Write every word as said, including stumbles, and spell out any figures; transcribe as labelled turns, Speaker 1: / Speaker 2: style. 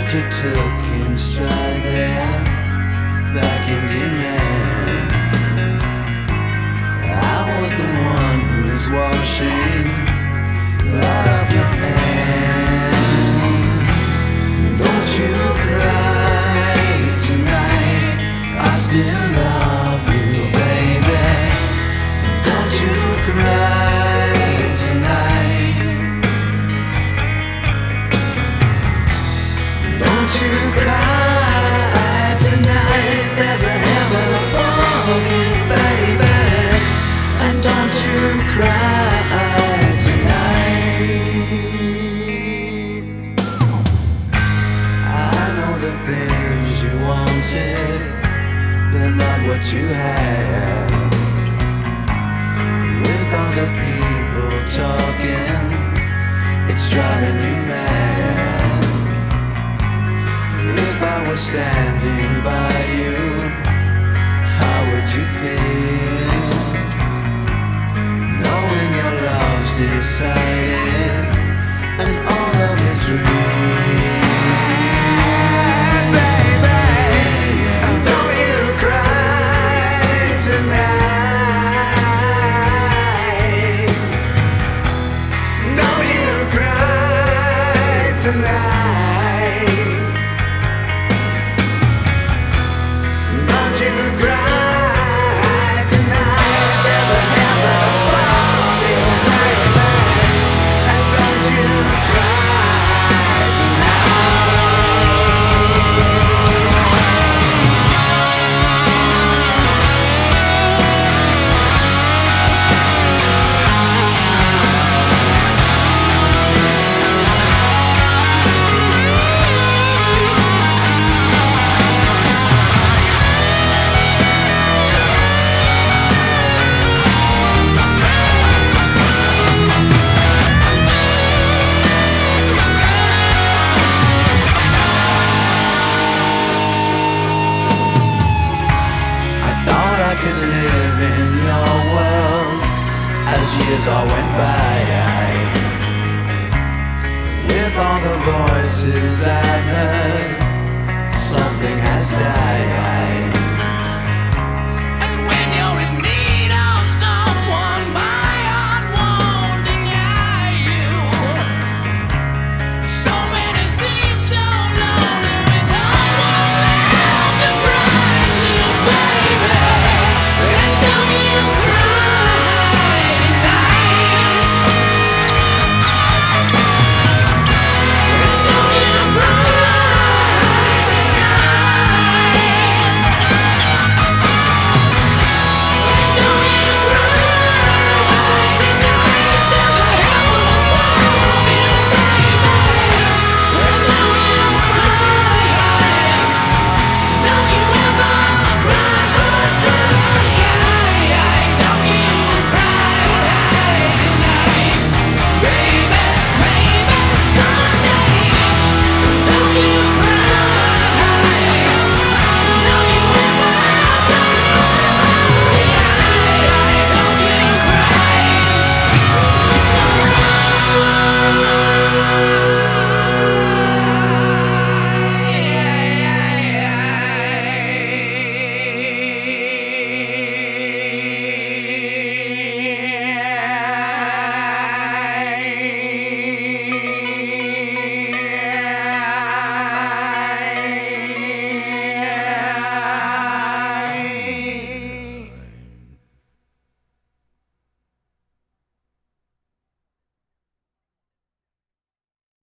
Speaker 1: Doctor took him straight there, back in demand. I was the one who was washing blood off your hand. Don't you cry tonight, I still love you, baby. Don't you cry tonight. Don't you cry tonight, there's a heaven above you, baby. And don't you cry tonight. I know the things you wanted, they're not what you have. With all the people talking, it's driving you mad. If I was standing by you, how would you feel? Knowing your love's decided and all love is real. Baby, and don't you cry tonight. Don't you cry tonight.